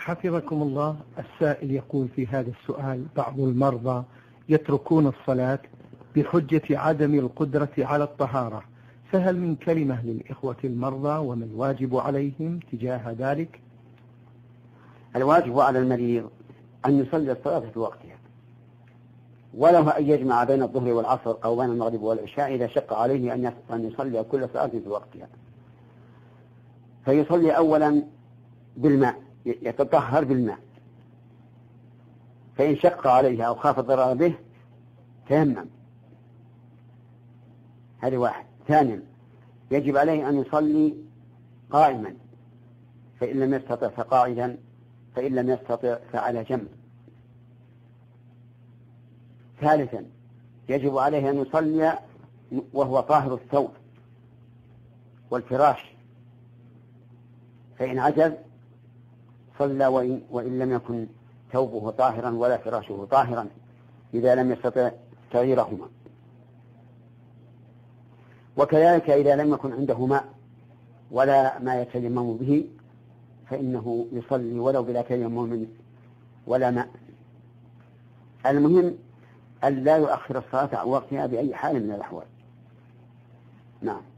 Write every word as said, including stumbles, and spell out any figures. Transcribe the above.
حفظكم الله، السائل يقول في هذا السؤال: بعض المرضى يتركون الصلاة بحجة عدم القدرة على الطهارة، فهل من كلمة للإخوة المرضى وما الواجب عليهم تجاه ذلك؟ الواجب على المريض أن يصلي الصلاة في وقتها، وله أن يجمع بين الظهر والعصر أو بين المغرب والعشاء إذا شق عليه أن يصلي كل صلاة في وقتها. فيصلي أولا بالماء، يتطهر بالماء، فإن شق عليه أو خاف الضرر به تيمم. هذه واحد. ثانيا يجب عليه أن يصلي قائما، فإن لم يستطع فقاعدا، فإن لم يستطع فعلى جنب. ثالثا يجب عليه أن يصلي وهو طاهر الثوب والفراش، فإن عجز صلى وإن, وإن لم يكن ثوبه طاهرا ولا فراشه طاهرا إذا لم يستطع تغييرهما. وكذلك إذا لم يكن عنده ماء ولا ما يتيمم به فإنه يصلي ولو بلا تيمم ولا ماء. المهم أن لا يؤخر الصلاة عن وقتها بأي حال من الأحوال. نعم.